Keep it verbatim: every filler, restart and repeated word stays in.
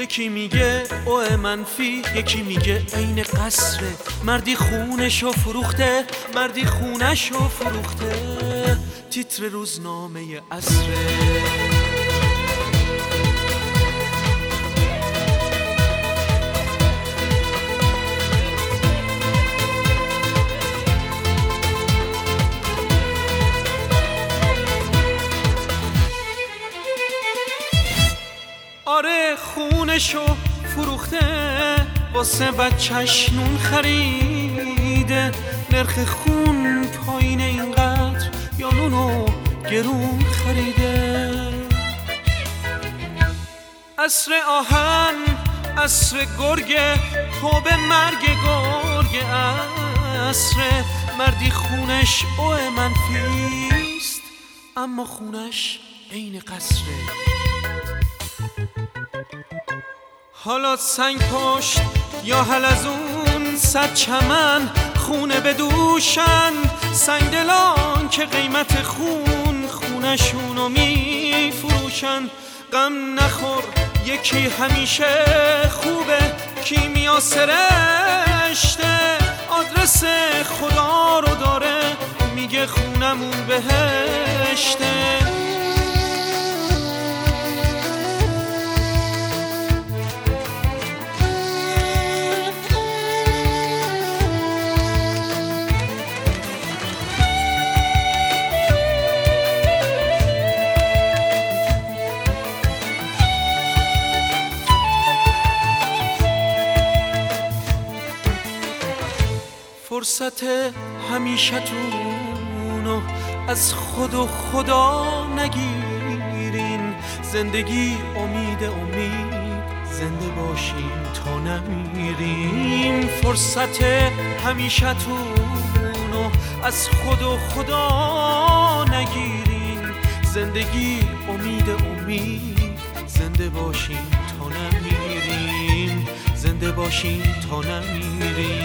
یکی میگه اوه منفی، یکی میگه عین قصره. مردی خونشو فروخته، مردی خونشو فروخته. تیتر روزنامه عصره. آره خونشو فروخته، واسه بچه‌ش نون خریده. نرخ خون پایین اینقدر یا نونو گرون خریده. عصر آهن، عصر گرگه، توبه مرگ گرگ. عصر مردی خونش اوه منفیست، اما خونش عین قصره. حالا سنگ پشت یا حلزون، صد چمن خونه بدوشن. سنگ دلان که قیمت خون خونشونو می فروشن. غم نخور یکی همیشه خوبه، کیمیا سرشته. آدرس خدا رو داره، میگه خونمون بهشته. فرصت همیشتونو از خود و خدا نگیرین. زندگی امید امید، زنده باشین تا نمیرین. فرصت همیشتونو از خود و خدا نگیرین. زندگی امید امید، زنده باشین تا نمیرین. زنده باشین تا نمیرین.